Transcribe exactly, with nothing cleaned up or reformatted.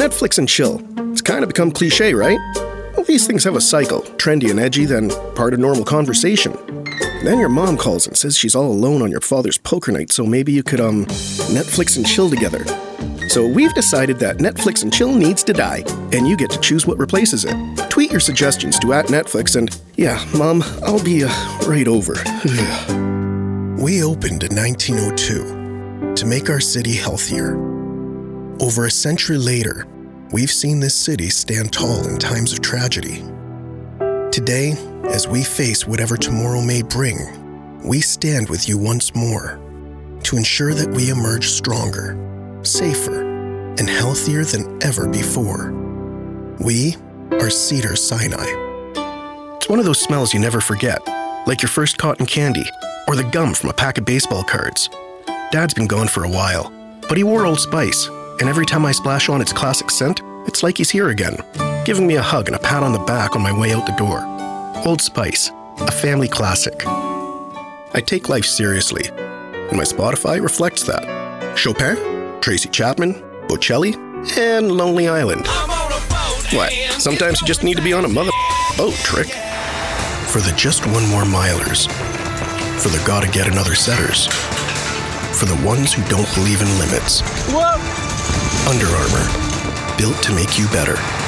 Netflix and chill. It's kind of become cliche, right? Well, these things have a cycle, trendy and edgy, then part of normal conversation. Then your mom calls and says she's all alone on your father's poker night, so maybe you could, um, Netflix and chill together. So we've decided that Netflix and chill needs to die, and you get to choose what replaces it. Tweet your suggestions to at Netflix, and yeah, Mom, I'll be uh, right over. We opened in nineteen oh two to make our city healthier. Over a century later, we've seen this city stand tall in times of tragedy. Today, as we face whatever tomorrow may bring, we stand with you once more to ensure that we emerge stronger, safer, and healthier than ever before. We are Cedars-Sinai. It's one of those smells you never forget, like your first cotton candy or the gum from a pack of baseball cards. Dad's been gone for a while, but he wore Old Spice, and every time I splash on its classic scent, it's like he's here again, giving me a hug and a pat on the back on my way out the door. Old Spice, a family classic. I take life seriously, and my Spotify reflects that. Chopin, Tracy Chapman, Bocelli, and Lonely Island. What, sometimes you just need to be on a mother boat, Trick. For the just one more milers. For the gotta get another setters. For the ones who don't believe in limits. Whoa! Under Armour, built to make you better.